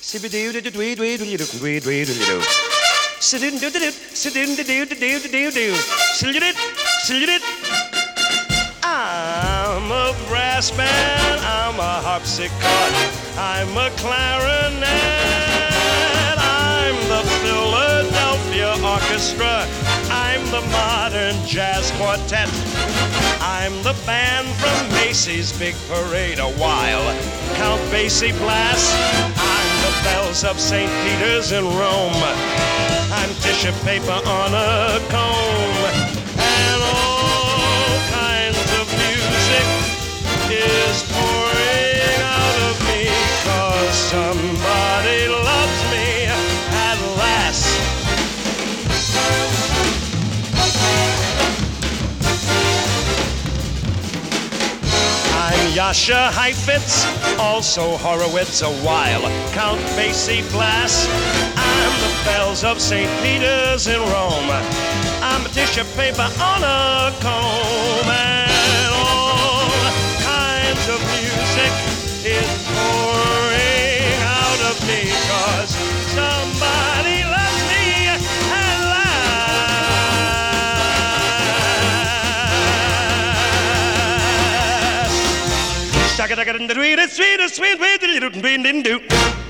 I'm a brass band, I'm a harpsichord, I'm a clarinet, I'm the Philadelphia Orchestra, I'm the modern jazz quartet, I'm the band from Macy's Big Parade a while Count Basie blasts. I'm the bells of St. Peter's in Rome, I'm tissue paper on a comb, and all kinds of music is pouring out of me, 'cause somebody loves me at last. I'm Yasha Heifetz, also Horowitz a while Count Basie blasts. I'm the bells of St. Peter's in Rome, I'm a tissue paper on a comb, and all kinds of music is pouring out of me, 'cause somebody loves me at last.